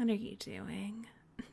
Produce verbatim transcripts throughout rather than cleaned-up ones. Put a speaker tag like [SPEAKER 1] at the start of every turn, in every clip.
[SPEAKER 1] are you doing?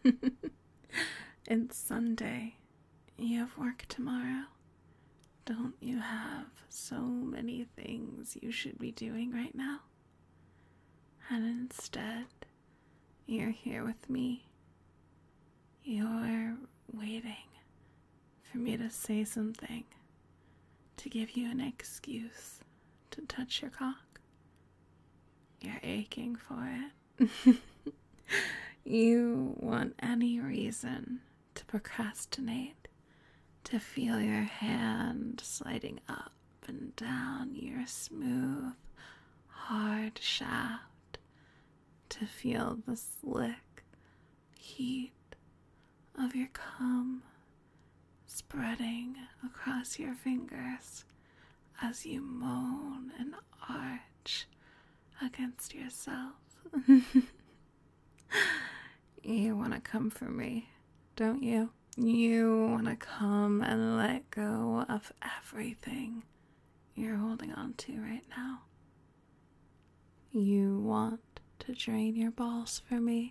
[SPEAKER 1] It's Sunday. You have work tomorrow. Don't you have so many things you should be doing right now? And instead, you're here with me. You're waiting for me to say something, to give you an excuse to touch your cock. You're aching for it. You want any reason to procrastinate, to feel your hand sliding up and down your smooth, hard shaft, to feel the slick heat of your cum spreading across your fingers as you moan and arch against yourself. You want to come for me, don't you? You want to come and let go of everything you're holding on to right now. You want to drain your balls for me.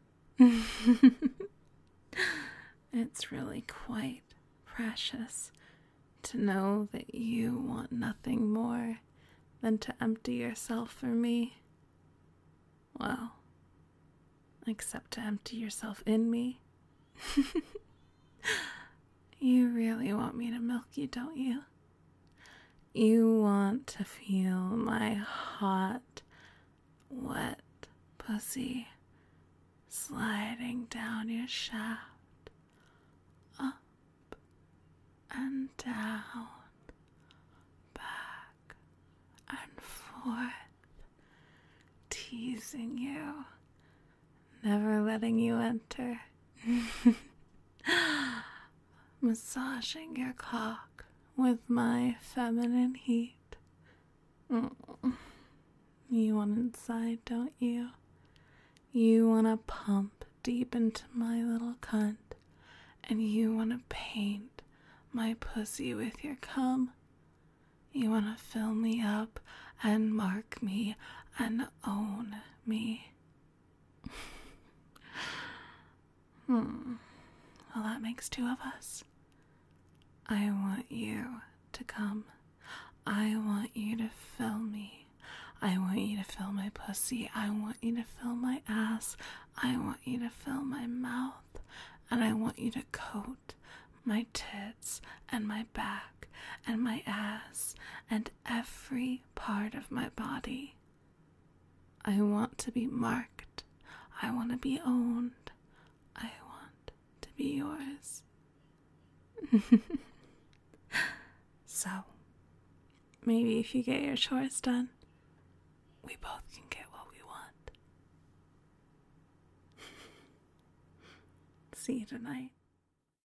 [SPEAKER 1] It's really quite precious to know that you want nothing more than to empty yourself for me. Well, except to empty yourself in me. You really want me to milk you, don't you? You want to feel my hot, wet pussy sliding down your shaft, up and down, back and forth, teasing you, never letting you enter. Massaging your cock with my feminine heat. Mm. You want inside, don't you? You want to pump deep into my little cunt, and you want to paint my pussy with your cum. You want to fill me up and mark me and own me. Hmm. Well, that makes two of us. I want you to come. I want you to fill me. I want you to fill my pussy. I want you to fill my ass. I want you to fill my mouth. And I want you to coat my tits and my back and my ass and every part of my body. I want to be marked. I want to be owned. I want to be yours. So, maybe if you get your chores done, we both can get what we want. See you tonight.